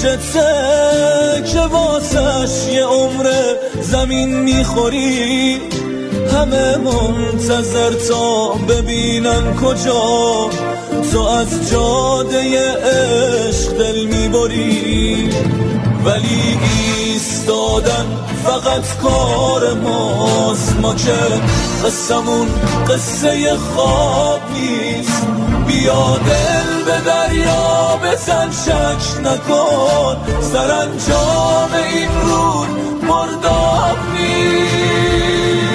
پیشته که واسش یه عمر زمین میخوری، همه منتظر تا ببینن کجا تو از جاده عشق دل میبری. ولی ایستادن فقط کار ماست، ما که قصمون قصه خواب نیست. بیا دل به دریا بزن، شک نکن سرانجام این رود مرداب نیست.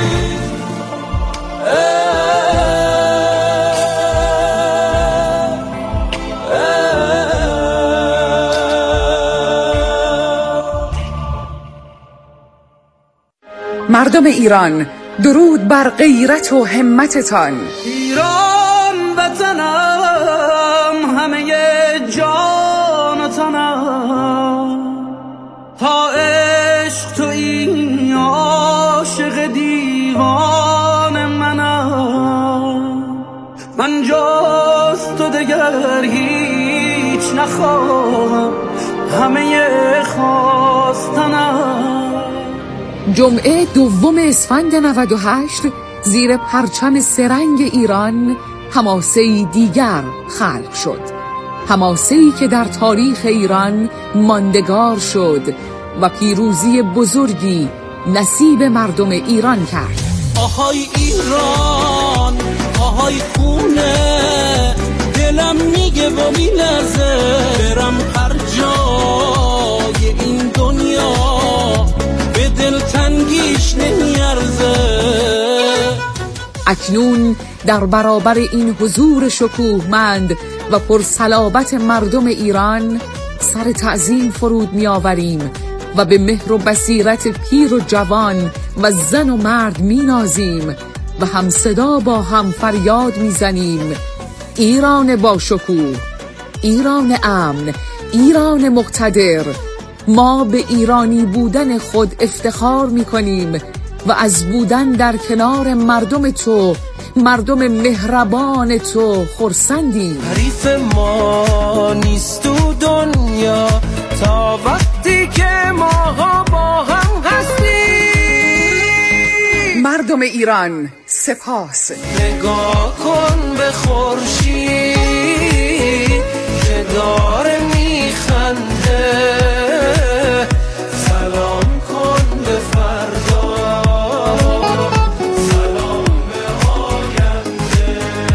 مردم ایران، درود بر غیرت و همتتان. ایران وطنم، همه جان و تنم، تا عشق تویی عاشق دیوان منم. من جز تو دگر هیچ نخواهم، همه خواستنم. جمعه 2 اسفند 98 زیر پرچم سرنگ ایران حماسه‌ای دیگر خلق شد، حماسه‌ای که در تاریخ ایران ماندگار شد و پیروزی بزرگی نصیب مردم ایران کرد. آهای ایران، آهای خونه، دلم میگه و میلرزه برم هر جای این دنیا، به دل تنگیش نمیارزه. اکنون در برابر این حضور شکوهمند و پرصلابت مردم ایران سر تعظیم فرود میآوریم و به مهر و بصیرت پیر و جوان و زن و مرد مینازیم و هم صدا با هم فریاد میزنیم: ایران با شکوه، ایران امن، ایران مقتدر. ما به ایرانی بودن خود افتخار میکنیم و از بودن در کنار مردم تو، مردم مهربان تو خرسندیم. حریف ما نیست تو دنیا تا وقتی که ما با هم هستیم. مردم ایران سپاس. نگاه کن به خورشید که داره میخنده، سلام کن به فردا، سلام به آینده.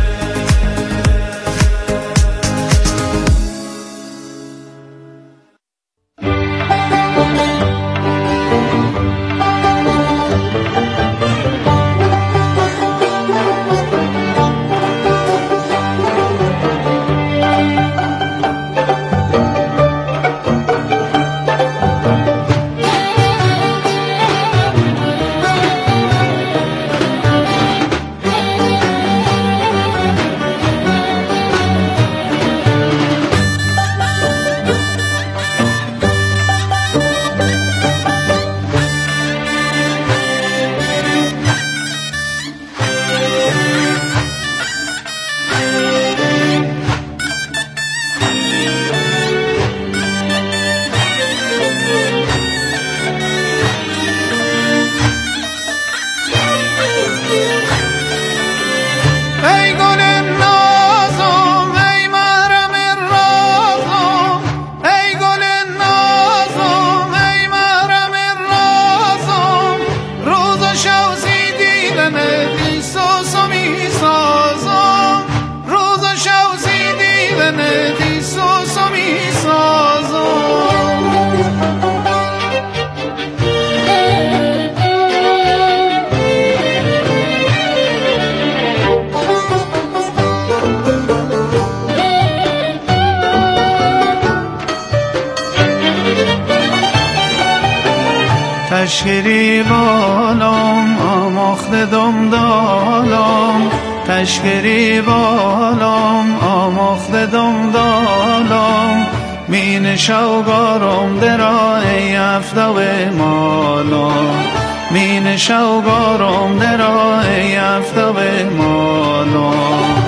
تشکری بالام آماخته دمدالام، تشکری بالام آماخته دمدالام، مین شوگارم درای افتاو مالام، مین شوگارم درای افتاو مالام.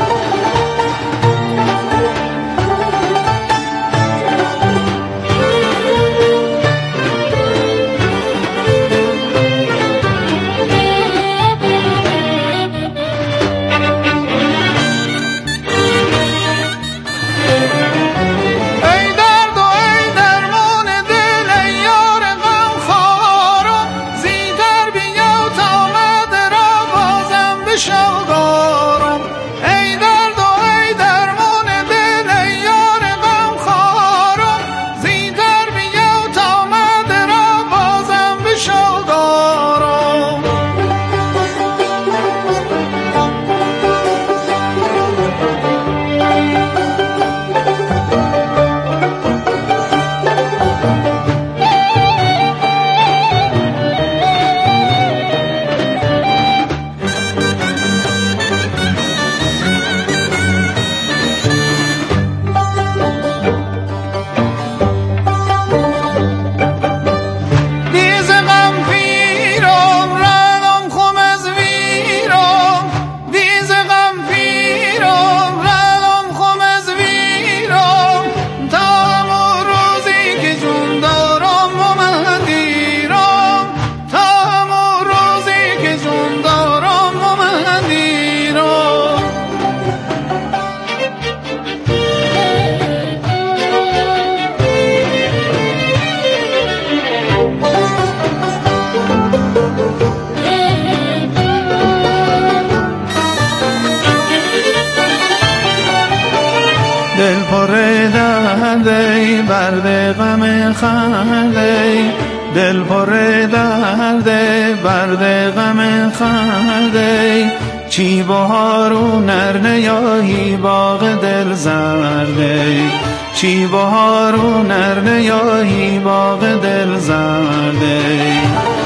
درد غم خرده، دل پر درده برد غم خرده. چی بهار و نرنیاهی باغ دل زرده، چی بهار و نرنیاهی باغ دل زرده.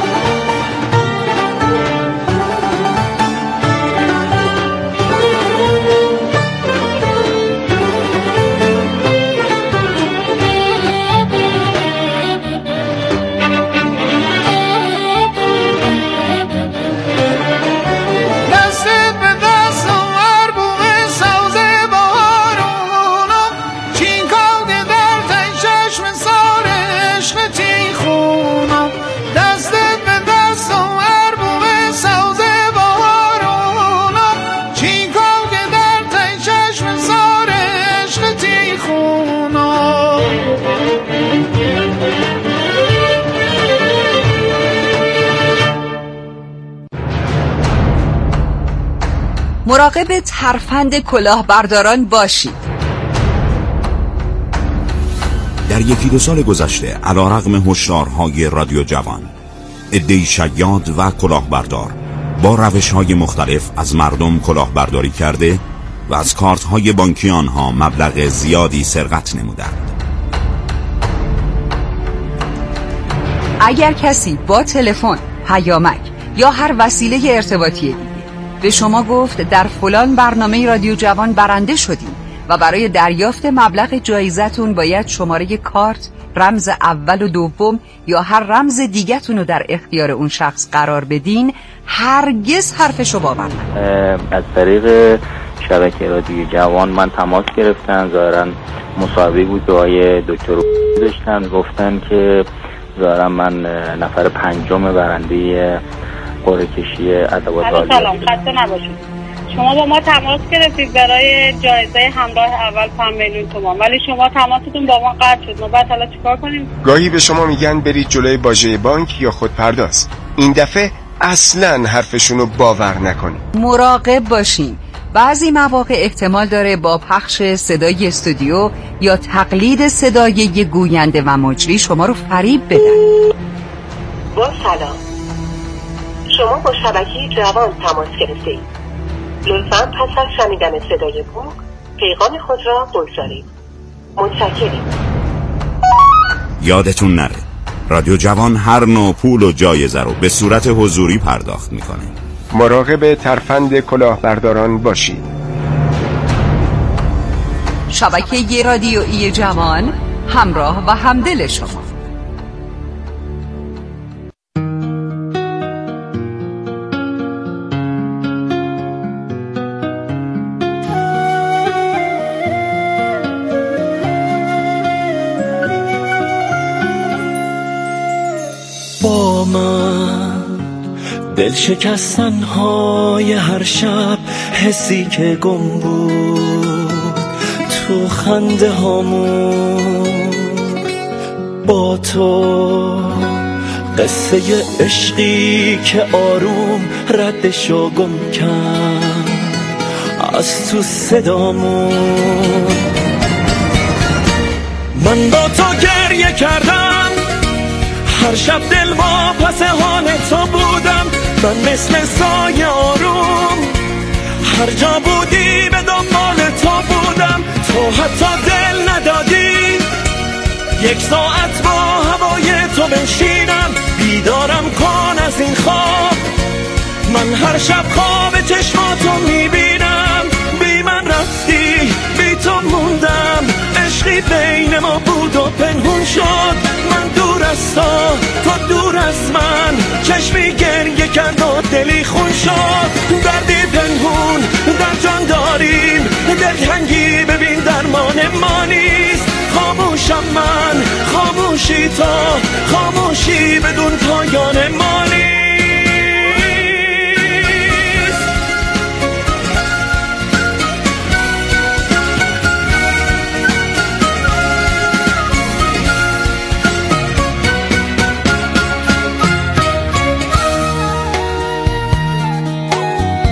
مراقب ترفند کلاهبرداران باشید. در یکی دو سال گذشته علیرغم هشدارهای رادیو جوان، عده‌ای شیاد و کلاهبردار با روش‌های مختلف از مردم کلاهبرداری کرده و از کارت‌های بانکی آنها مبلغ زیادی سرقت نمودند. اگر کسی با تلفن، پیامک یا هر وسیله ارتباطی دیگه به شما گفت در فلان برنامه رادیو جوان برنده شدیم و برای دریافت مبلغ جایزتون باید شماره کارت، رمز اول و دوم یا هر رمز دیگه‌تون رو در اختیار اون شخص قرار بدین، هرگز حرفشو باور نکنید. از طریق شبکه رادیو جوان من تماس گرفتن، ظاهرا مصاحبه بود که آقای دکتر داشتن، گفتن که ظاهرا من نفر پنجم برنده قرعه کشی ادوات عالیه. سلام، خسته نباشید. شما با ما تماس گرفتید برای جایزه همراه اول 5 میلیون تومان، ولی شما تماستون با ما قطع شد. ما بعد حالا چیکار کنیم؟ گاهی به شما میگن برید جلوی باژه بانک یا خودپرداز. این دفعه اصلاً حرفشونو باور نکنید. مراقب باشین. بعضی مواقع احتمال داره با پخش صدای استودیو یا تقلید صدای یک گوینده و مجری شما رو فریب بدن. با سلام، شما با شبکه جوان تماس گرفتید. لطفاً پس از شنیدن صدای بوق پیغام خود را بگذارید. متشکریم. یادتون نره رادیو جوان هر نوع پول و جایزه رو به صورت حضوری پرداخت میکنه. مراقب ترفند کلاهبرداران باشید. شبکه رادیویی جوان، همراه و همدل شما. با من دل شکستن های هر شب، حسی که گم بود تو خنده هامون، با تو قصه عشقی که آروم ردشو گم کرد از تو صدامون. من با تو گریه کردم، هر شب دل با پس حال تو بودم. من مثل سایه آروم هر جا بودی به دنبال تو بودم. تو حتی دل ندادی یک ساعت با هوای تو بنشینم. بیدارم کن از این خواب، من هر شب خواب چشماتو میبینم. بی من رفتی، بی تو موندم، عشقی بین ما بود و پنهون شد. من دور از تو دور از من، چشمی گریه کرد و دلی خون شد. دردی پنهون در جان داریم، دلتنگی ببین درمان ما نیست. خاموشم من، خاموشی تو، خاموشی بدون پایان ما نیست.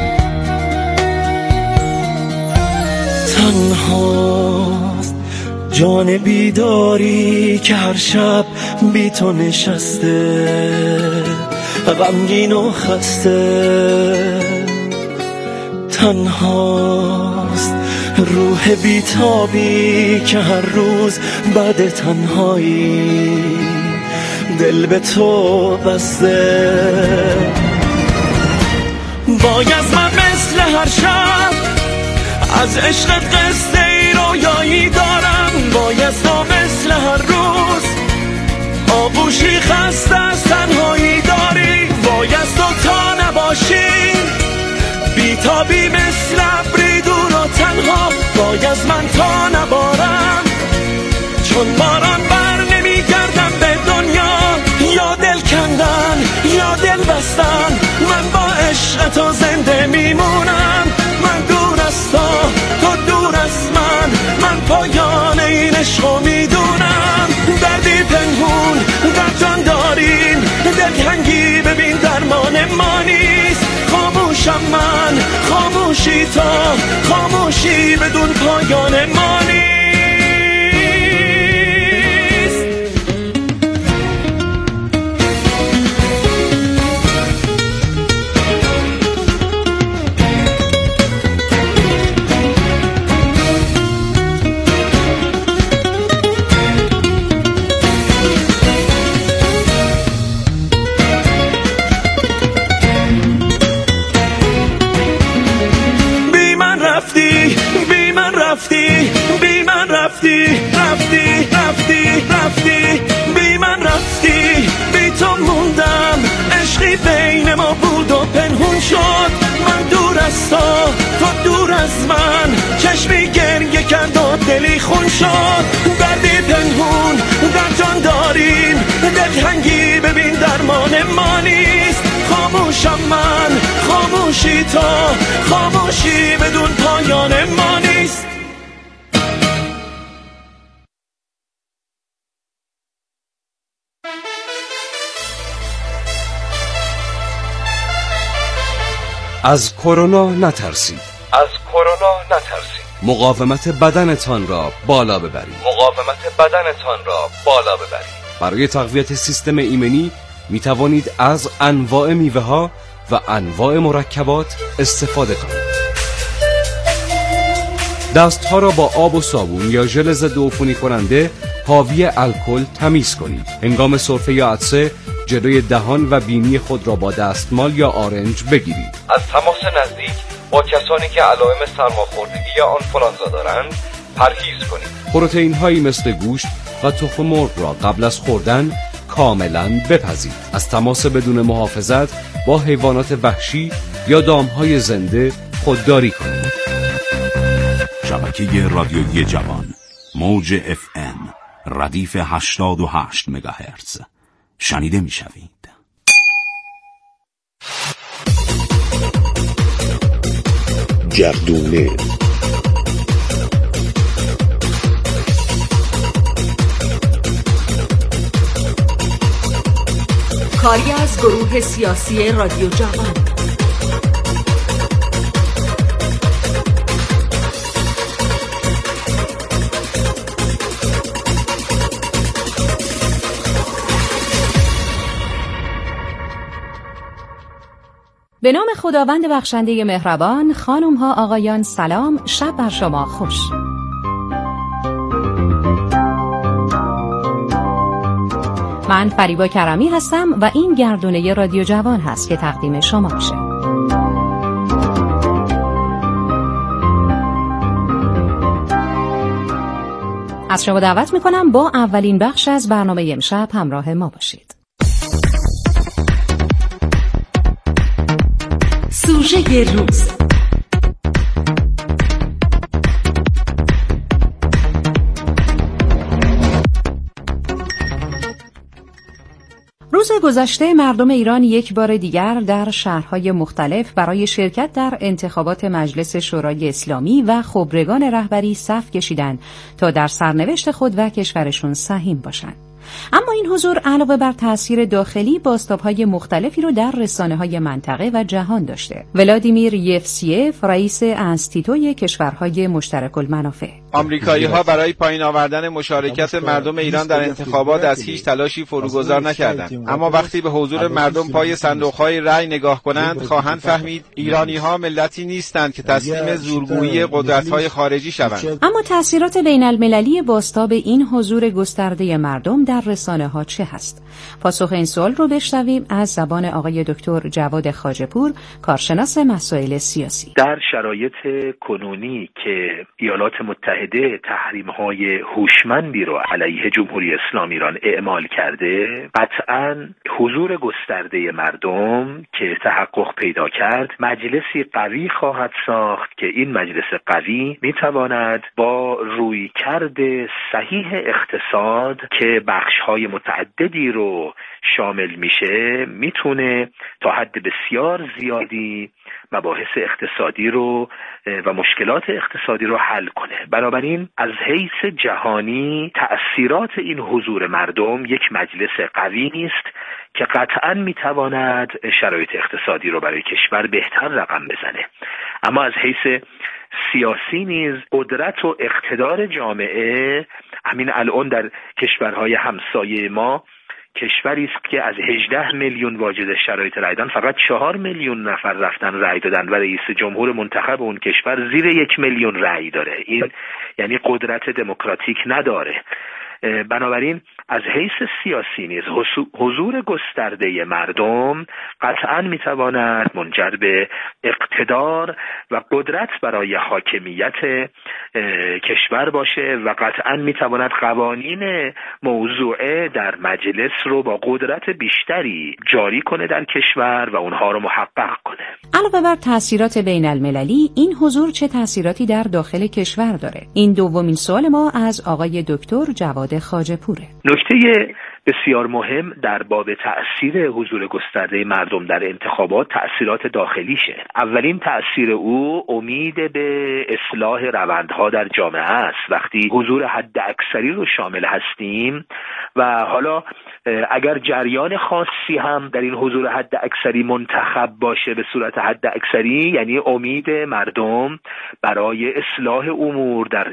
تنهاست جان بیداری که هر شب بی تو نشسته، غمگین و خسته، تنهاست روح بیتابی که هر روز بعد تنهایی دل به تو بسته. باید من مثل هر شب از عشقت قصه ای رویایی دارم، باید تو مثل هر روز آغوشی خسته از تنهایی داری، باید تو تا نباشی بیتابی مثل ابری دور و تنها، باید من تا نبارم چون باران بر نمیگردم به دنیا، یا دل کندن یا دل بستن، من با عشق تو زنده میمونم، من دور از تو دور از من پایان این عشقو میدونم، دردی پنهون در جان داریم، دلتنگی ببین درمان ما نیست، خاموشم من خاموشی تو، خاموشی بدون پایان ما نیست. رفتی بی من رفتی، بی تو موندم، عشقی بین ما بود و پنهون شد، من دور از تو دور از من، چشمی گریه کرد و دلی خون شد، دردی پنهون در جان داریم، دلتنگی ببین درمان ما نیست، خاموشم من خاموشی تو، خاموشی بدون پایان ما نیست. از کرونا نترسید. مقاومت بدنتان را بالا ببرید. برای تقویت سیستم ایمنی می توانید از انواع میوه ها و انواع مرکبات استفاده کنید. دستها را با آب و صابون یا ژل ضد عفونی کننده حاوی الکل تمیز کنید. هنگام سرفه یا عطسه جلوی دهان و بینی خود را با دستمال یا آرنج بگیرید. از تماس نزدیک با کسانی که علائم سرماخوردگی یا آنفولانزا دارند پرهیز کنید. پروتئین هایی مثل گوشت و تخم مرغ را قبل از خوردن کاملا بپزید. از تماس بدون محافظت با حیوانات وحشی یا دامهای زنده خودداری کنید. شبکه رادیویی جوان، موج FM ردیف 88 مگاهرتز شنیده می شوید. گردونه کاری از گروه سیاسی رادیو جوان. به نام خداوند بخشنده مهربان، خانم ها آقایان سلام، شب بر شما خوش. من فریبا کرمی هستم و این گردونه رادیو جوان هست که تقدیم شما میشه. از شما دعوت میکنم با اولین بخش از برنامه امشب همراه ما باشید. سوژه روز. روز گذشته مردم ایران یک بار دیگر در شهرهای مختلف برای شرکت در انتخابات مجلس شورای اسلامی و خبرگان رهبری صف کشیدند تا در سرنوشت خود و کشورشون سهیم باشند. اما این حضور علاوه بر تأثیر داخلی بازتاب‌های مختلفی رو در رسانه‌های منطقه و جهان داشته. ولادیمیر یفسیف، رئیس انستیتوی کشورهای مشترک المنافع: آمریکایی‌ها برای پایین آوردن مشارکت مردم ایران در انتخابات از هیچ تلاشی فروگذار نکردند، اما وقتی به حضور مردم پای صندوق‌های رأی نگاه کنند خواهند فهمید ایرانی‌ها ملتی نیستند که تسلیم زورگویی قدرت‌های خارجی شوند. اما تأثیرات بین‌المللی بازتاب این حضور گسترده مردم در رسانه‌ها چه هست؟ پاسخ این سوال رو بشنویم از زبان آقای دکتر جواد خواجه‌پور، کارشناس مسائل سیاسی. در شرایط کنونی که ایالات متحده تحریم‌های هوشمندی رو علیه جمهوری اسلامی ایران اعمال کرده، قطعاً حضور گسترده مردم که تحقق پیدا کرد مجلسی قوی خواهد ساخت که این مجلس قوی میتواند با رویکرد صحیح اقتصاد که بخش‌های متعددی رو شامل میشه میتونه تا حد بسیار زیادی مباحث اقتصادی رو و مشکلات اقتصادی رو حل کنه. بنابراین از حیث جهانی تأثیرات این حضور مردم یک مجلس قوی نیست که قطعاً میتواند شرایط اقتصادی رو برای کشور بهتر رقم بزنه، اما از حیث سیاسی نیز قدرت و اقتدار جامعه همین الان در کشورهای همسایه ما کشوری است که از 18 میلیون واجد شرایط رای دادن فقط 4 میلیون نفر رفتن رای دادن و رئیس جمهور منتخب اون کشور زیر 1 میلیون رای داره. این یعنی قدرت دموکراتیک نداره. بنابراین از حیث سیاسی نیز حضور گسترده مردم قطعاً میتواند منجر به اقتدار و قدرت برای حاکمیت کشور باشه و قطعاً میتواند قوانین موضوعه در مجلس رو با قدرت بیشتری جاری کنه در کشور و اونها رو محقق کنه. علاوه بر تأثیرات بین المللی، این حضور چه تأثیراتی در داخل کشور داره؟ این دومین سوال ما از آقای دکتر جواد خواجه‌پوره. نکته بسیار مهم در باب تأثیر حضور گسترده مردم در انتخابات تأثیرات داخلیشه. اولین تأثیر او امید به اصلاح روندها در جامعه است. وقتی حضور حد اکثری رو شامل هستیم و حالا اگر جریان خاصی هم در این حضور حد اکثری منتخب باشه به صورت حد اکثری، یعنی امید مردم برای اصلاح امور در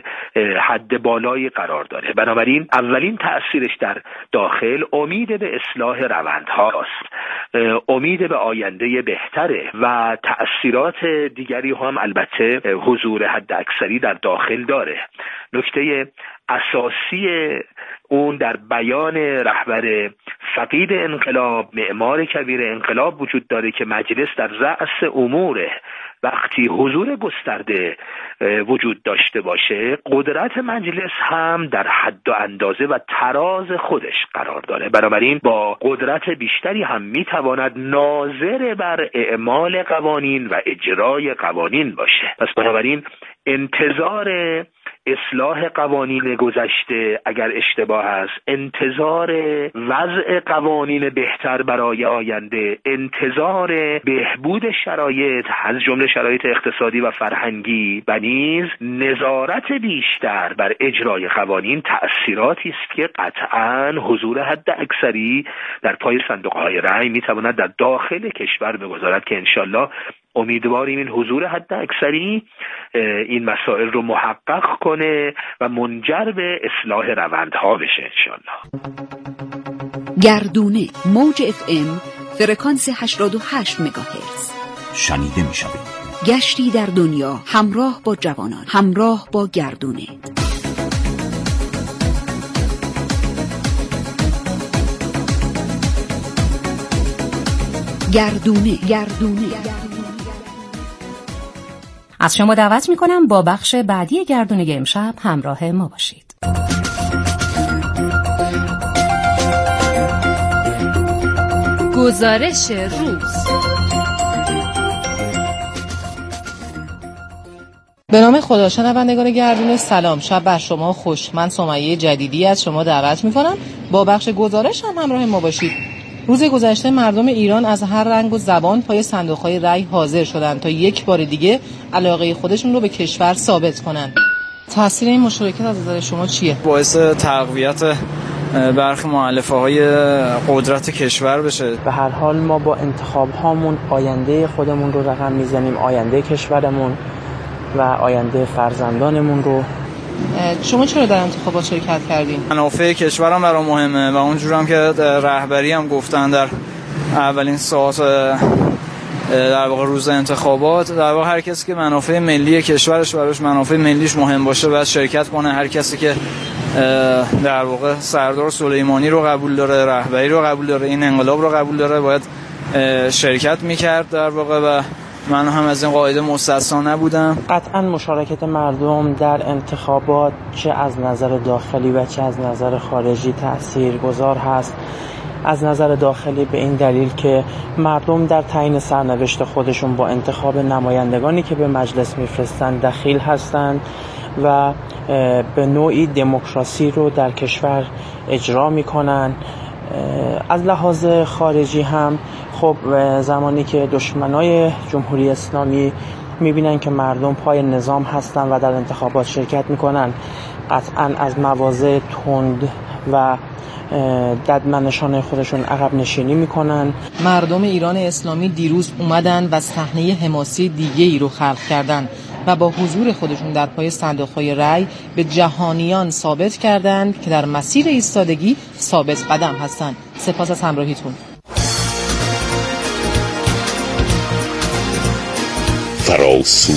حد بالایی قرار داره. بنابراین اولین تأثیرش در داخل امید به اصلاح روندهاست، امید به آینده بهتره و تأثیرات دیگری هم البته حضور حد اکثری در داخل داره. نکته اساسی اون در بیان رهبر فقید انقلاب، معمار کبیر انقلاب وجود داره که مجلس در رأس اموره. وقتی حضور گسترده وجود داشته باشه قدرت مجلس هم در حد و اندازه و تراز خودش قرار داره. بنابراین با قدرت بیشتری هم میتواند ناظر بر اعمال قوانین و اجرای قوانین باشه. پس بنابراین انتظار اصلاح قوانین گذشته اگر اشتباه است، انتظار وضع قوانین بهتر برای آینده، انتظار بهبود شرایط از جمله شرایط اقتصادی و فرهنگی و نیز نظارت بیشتر بر اجرای قوانین تأثیراتی است که قطعاً حضور حد اکثری در پای صندوق‌های رأی میتواند در داخل کشور بگذارد که انشالله امیدواریم این حضور حد اکثری این مسائل رو محقق کنه و منجر به اصلاح روندها بشه انشالله. گردونه موج FM فرکانس 88 مگاهرتز شنیده می شود. گشتی در دنیا همراه با جوانان، همراه با گردونه. گردونه از شما دعوت میکنم با بخش بعدی گردونه امشب همراه ما باشید. گزارش روز. به نام خدا. شنوندگان گردونه سلام، شب بر شما خوش. من سمیه جدیدی از شما دعوت میکنم با بخش گزارش هم همراه ما باشید. روز گذشته مردم ایران از هر رنگ و زبان پای صندوق‌های رأی حاضر شدند تا یک بار دیگه علاقه خودشون رو به کشور ثابت کنن. تاثیر این مشارکت از نظر شما چیه؟ باعث تقویت برخی مؤلفه‌های قدرت کشور بشه. به هر حال ما با انتخاب هامون آینده خودمون رو رقم میزنیم، آینده کشورمون و آینده فرزندانمون رو شما چرا در انتخابات شرکت کردین؟ منافع کشورم برام مهمه و اونجورم که رهبری هم گفتن در اولین ساعات در واقع روز انتخابات، در واقع هر کسی که منافع ملی کشورش براش منافع ملیش مهم باشه باید شرکت کنه. هر کسی که در واقع سردار سلیمانی رو قبول داره، رهبری رو قبول داره، این انقلاب رو قبول داره، باید شرکت میکرد در واقع و من هم از این قاعده مستثنا نبودم. قطعا مشارکت مردم در انتخابات چه از نظر داخلی و چه از نظر خارجی تاثیرگذار هست. از نظر داخلی به این دلیل که مردم در تعیین سرنوشت خودشون با انتخاب نمایندگانی که به مجلس میفرستن دخیل هستند و به نوعی دموکراسی رو در کشور اجرا میکنن. از لحاظ خارجی هم خب زمانی که دشمنای جمهوری اسلامی میبینن که مردم پای نظام هستن و در انتخابات شرکت میکنن، قطعا از مواضع تند و ددمنشان خودشون عقب نشینی میکنن. مردم ایران اسلامی دیروز اومدن و صحنه حماسی دیگه‌ای رو خلق کردن و با حضور خودشون در پای صندوق‌های رای به جهانیان ثابت کردند که در مسیر ایستادگی ثابت قدم هستند. سپاس از همراهیتون. فراسو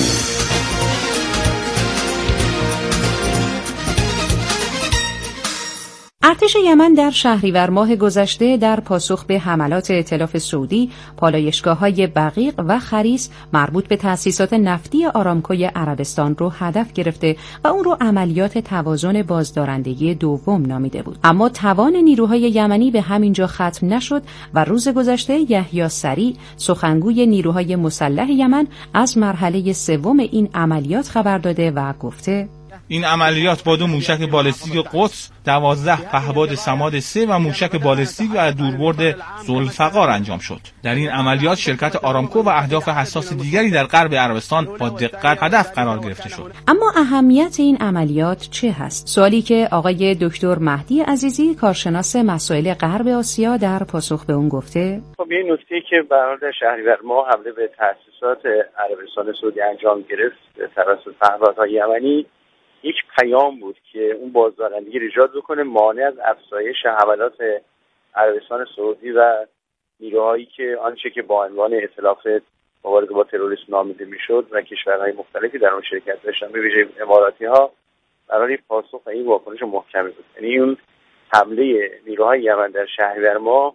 ارتش یمن در شهریور ماه گذشته در پاسخ به حملات ائتلاف سعودی پالایشگاه‌های بقیق و خریس مربوط به تأسیسات نفتی آرامکوی عربستان رو هدف گرفته و اون رو عملیات توازن بازدارندگی دوم نامیده بود. اما توان نیروهای یمنی به همین جا ختم نشد و روز گذشته یحیی سریع سخنگوی نیروهای مسلح یمن از مرحله سوم این عملیات خبر داده و گفته این عملیات با 2 موشک بالستیک قدس، 12 پهپاد صماد 3 و موشک بالستیک و دوربرد ذوالفقار انجام شد. در این عملیات شرکت آرامکو و اهداف حساس دیگری در غرب عربستان با دقت هدف قرار گرفته شد. اما اهمیت این عملیات چه هست؟ سوالی که آقای دکتر مهدی عزیزی کارشناس مسائل غرب آسیا در پاسخ به اون گفته خب این نکته که در شهریور ماه حمله به تأسیسات عربستان سعودی انجام گرفت توسط پهپادهای یمنی یک پیام بود که اون بازدارندگی رو ایجاد بکنه، مانع از افزایش حملات عربستان سعودی و نیروهایی که آنچه که با عنوان ائتلاف مبارزه با تروریسم نامیده میشد و کشورهای مختلفی در اون شرکت داشتن، به ویژه اماراتی‌ها، برای پاسخ به این واکنش محکمی بود. یعنی اون حمله نیروهای یمن در شهریور ماه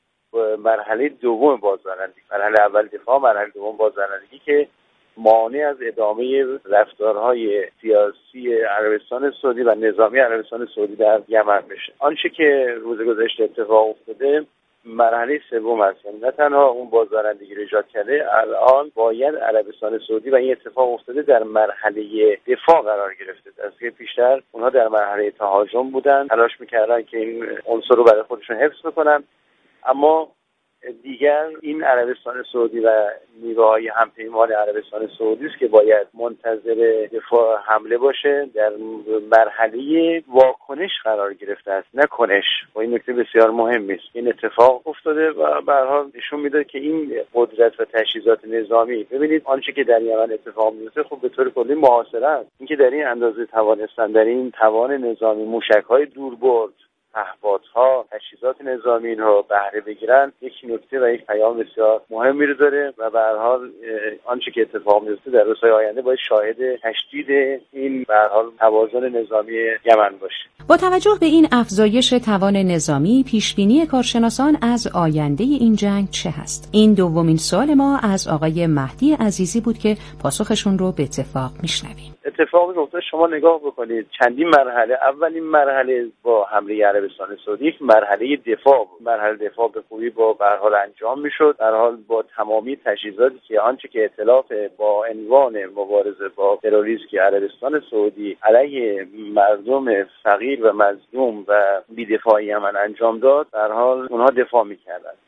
مرحله دوم بازدارندگی، مرحله اول دفاع، مرحله دوم بازدارندگی که مانع از ادامه رفتارهای سیاسی عربستان سعودی و نظامی عربستان سعودی در یمن بشه. آنچه که روز گذشته اتفاق افتاده مرحله سوم است. نه تنها اون بازدارندگی رو ایجاد کرده، الان باید عربستان سعودی و این اتفاق افتاده در مرحله دفاع قرار گرفته. از که پیشتر اونها در مرحله تهاجم بودن، تلاش میکردن که این عنصر رو برای خودشون حفظ بکنن، اما دیگر این عربستان سعودی و نیروهای همپیمان عربستان سعودی است که باید منتظر دفاع حمله باشه، در مرحله واکنش قرار گرفته است، نه کنش. و این نکته بسیار مهمی است. این اتفاق افتاده و به هر حال نشون میده که این قدرت و تجهیزات نظامی، ببینید آنچه که در یمن اتفاق میفته خب به طور کلی محاصره است. اینکه در این اندازه توانستن در این توان نظامی موشک‌های دوربرد، پهپادها، تجهیزات نظامی اینها بهره بگیرن، یک نکته و یک پیام بسیار مهمی رو داره و به هر حال آنچه که اتفاق میفته در روزهای آینده باید شاهد تشدید این به هر حال توازن نظامی یمن باشه. با توجه به این افزایش توان نظامی، پیشبینی کارشناسان از آینده این جنگ چه هست؟ این دومین سوال ما از آقای مهدی عزیزی بود که پاسخشون رو به اتفاق میشنویم. اتفاقی که افتاد شما نگاه بکنید، چندین مرحله. اولین مرحله با حمله عربستان سعودی یک مرحله دفاع بود. مرحله دفاع به خوبی با به هر حال انجام میشد، در حال با تمامی تجهیزاتی که آنچه که ائتلاف با عنوان مبارزه با تروریسم که عربستان سعودی علیه مردم فقیر و مظلوم و بی‌دفاع یمن انجام داد، در حال اونها دفاع میکردند.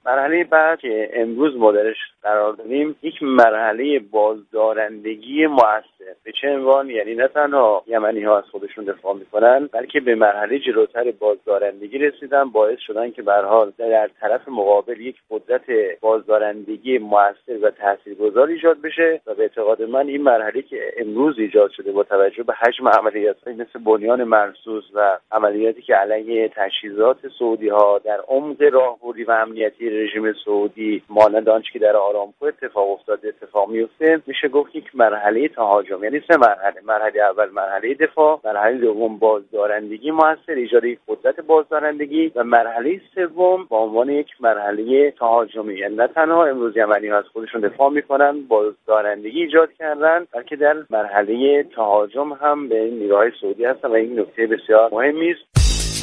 مرحله بعد که امروز ما درش قرار داریم یک مرحله بازدارندگی مؤثر. به چه عنوان؟ یعنی نه تنها یمنی ها از خودشون دفاع میکنن، بلکه به مرحله جلوتر بازدارندگی رسیدن، باعث شدن که به هر حال در طرف مقابل یک قدرت بازدارندگی مؤثر و تاثیرگذار ایجاد بشه. و به اعتقاد من این مرحله که امروز ایجاد شده با توجه به حجم عملیات‌های مثل بنیان مرصوص و عملیاتی که علیه تجهیزات سعودی ها در عمق راهبردی و امنیتی رژیم سعودی مانند آنچه که در آرامکو اتفاق افتاده اتفاق میفته، میشه گفت یک مرحله تهاجم، یعنی 3 مرحله. مرحله اول مرحله دفاع، مرحله دوم بازدارندگی موثر، ایجاد یک قدرت بازدارندگی، و مرحله سوم به عنوان یک مرحله تهاجمی. یعنی نه تنها امروز یمنی‌ها از خودشون دفاع میکنن، بازدارندگی ایجاد کردن، بلکه در مرحله تهاجم هم به نیروهای سعودی هستن و این نکته بسیار مهمی است.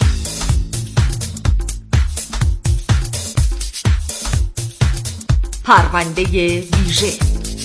پرونده ویژه.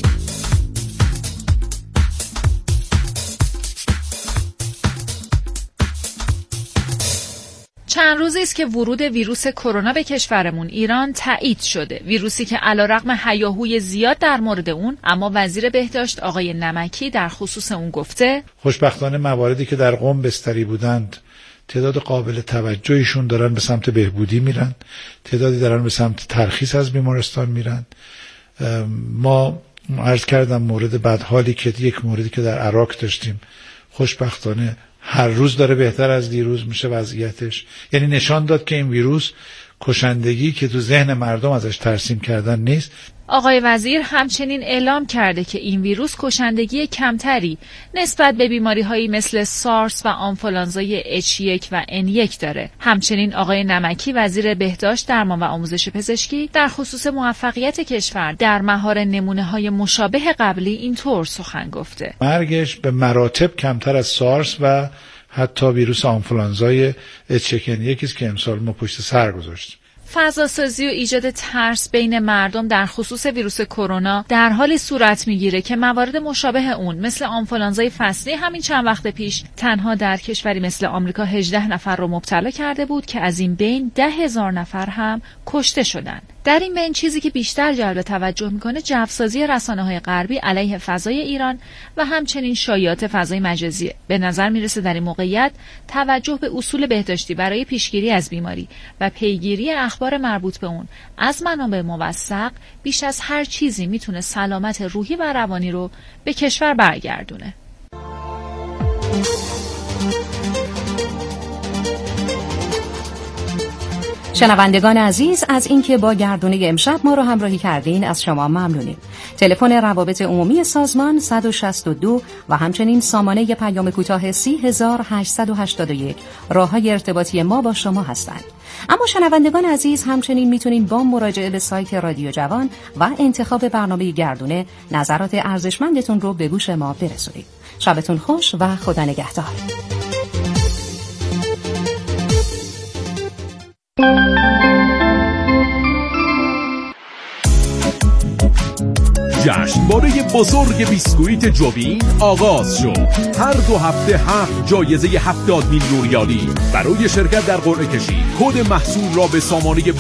چند روزی است که ورود ویروس کرونا به کشورمون ایران تایید شده. ویروسی که علیرغم هیاهوی زیاد در مورد اون، اما وزیر بهداشت آقای نمکی در خصوص اون گفته خوشبختانه مواردی که در قم بستری بودند تعداد قابل توجهیشون دارن به سمت بهبودی میرن، تعدادی دارن به سمت ترخیص از بیمارستان میرن. ما عرض کردم مورد بدحالی که یک موردی که در عراق داشتیم خوشبختانه هر روز داره بهتر از دیروز میشه وضعیتش. یعنی نشان داد که این ویروس کشندگی که تو ذهن مردم ازش ترسیم کردن نیست. آقای وزیر همچنین اعلام کرده که این ویروس کشندگی کمتری نسبت به بیماری‌هایی مثل سارس و آنفولانزای H1 و N1 داره. همچنین آقای نمکی وزیر بهداشت، درمان و آموزش پزشکی در خصوص موفقیت کشور در مهار نمونه‌های مشابه قبلی اینطور سخن گفته: مرگش به مراتب کمتر از سارس و حتی ویروس آنفولانزای H1N1 است که امسال ما پشت سر گذاشتیم. فضاسازی و ایجاد ترس بین مردم در خصوص ویروس کرونا در حالی صورت میگیره که موارد مشابه اون مثل آنفولانزای فصلی همین چند وقت پیش تنها در کشوری مثل آمریکا 18 نفر رو مبتلا کرده بود که از این بین 10,000 نفر هم کشته شدن. در این بین چیزی که بیشتر جلب توجه میکنه جوسازی رسانه‌های غربی علیه فضای ایران و همچنین شایعات فضای مجازیه. به نظر میرسه در این موقعیت توجه به اصول بهداشتی برای پیشگیری از بیماری و پیگیری اخبار مربوط به اون از منابع موثق بیش از هر چیزی میتونه سلامت روحی و روانی رو به کشور برگردونه. شنوندگان عزیز، از اینکه با گردونه امشب ما رو همراهی کردین از شما ممنونیم. تلفن روابط عمومی سازمان 162 و همچنین سامانه پیام کوتاه 30881 راههای ارتباطی ما با شما هستند. اما شنوندگان عزیز همچنین میتونین با مراجعه به سایت رادیو جوان و انتخاب برنامه گردونه نظرات ارزشمندتون رو به گوش ما برسونید. شبتون خوش و خدا نگهدار. جشنواره بزرگ بیسکویت جوین آغاز شد. هر 2 هفته 7 جایزه 70 میلیون ریالی برای شرکت در قرعه کشی. کد محصول را به سامانه